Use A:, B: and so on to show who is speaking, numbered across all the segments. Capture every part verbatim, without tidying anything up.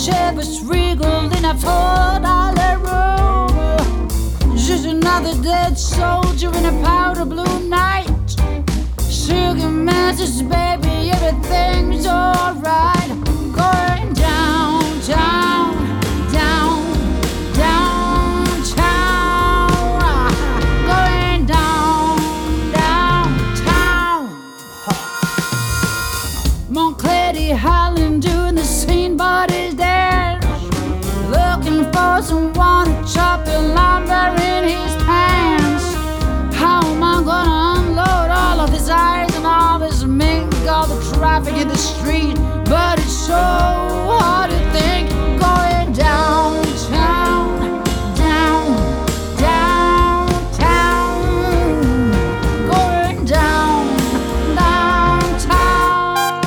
A: Chivas Regal in a four dollar room. Just another dead soldier in a powder blue night. Sugar man says, baby, everything's alright. Going downtown, down, downtown. Going down, downtown. Monclady Highland doing the scene bodies dance, looking for someone to chop the lumber in his pants. How am I gonna unload all of this ice and all this mink, all the traffic in the street? But it's so hard to think. Going downtown, down, downtown. Going down, downtown.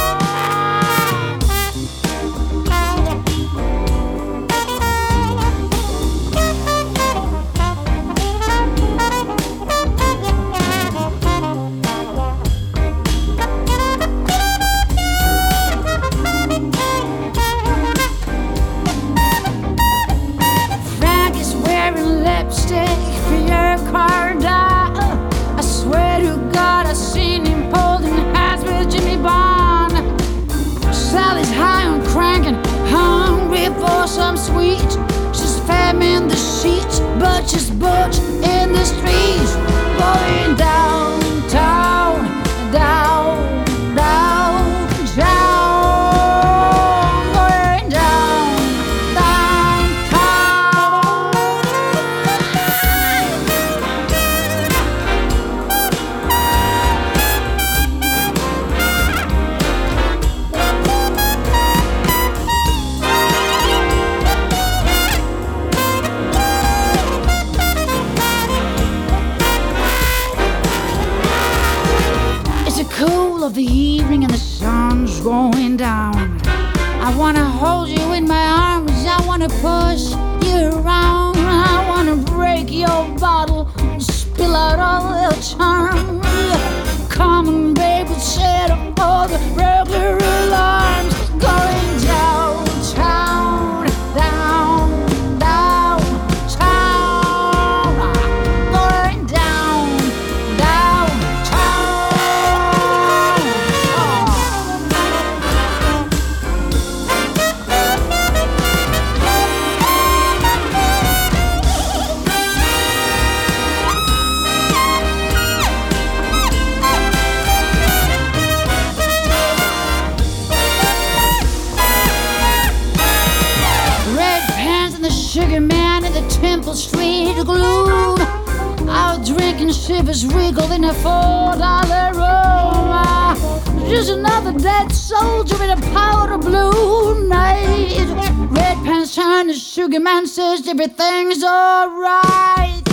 A: Frank is wearing lipstick, Pierre Cardin. I swear to God, I seen him holding hands with Jimmy Bond. Sally's high on crank and hungry for some sweet. She's femme in the sheets, but she's butch in the streets. Going downtown, down, down, down. Going down, downtown. It's the cool of the evening and the sun's going down. I wanna hold you in my arms, I wanna push you around. I wanna break your bottle and spill out all the charm. Come on, baby, set up all the regular alarms. Going downtown, down, downtown. Going down, downtown. Red pants and the sugar man in the Temple Street gloom. Out drinking Chivas Regal in a four dollar room. Ah, just another dead soldier in a powder blue night. Red pants turn, the sugar man says everything's alright.